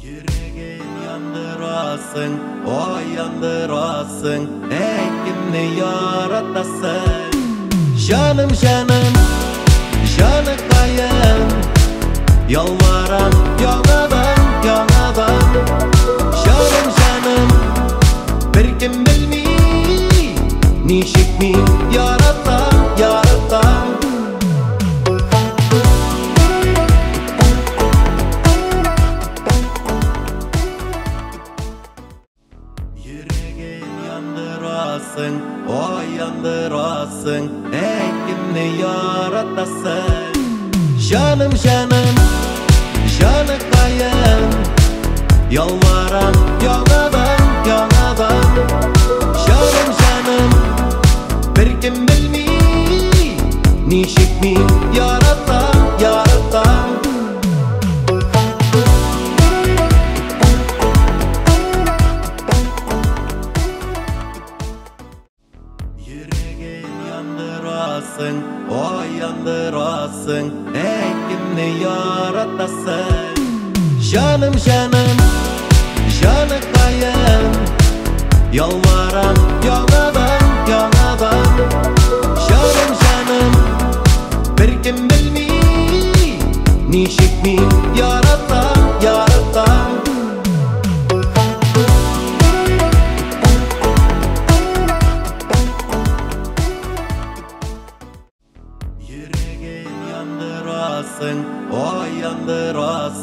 Yüreğim yandırasın, o yandırasın. Ey kimni yaratasın? Canım canım, canı kayın. Yalvaran yanadan, yanadan. Canım canım, bir kim bilmi. Nişik mi yaratan, yaratan. Yüreğim yandırasın, o yandırasın. Ey kimni yaratasın? Canım canım, canı kayın. Yalvaran yanadan, yanadan. Canım canım, bir kim bilmi. Nişik mi yaratan, yaratan. Yüreğim yandırasın, o yandırasın. Ey kimni yaratasın? Canım canım, canı kayın. Yalvaran yanadan.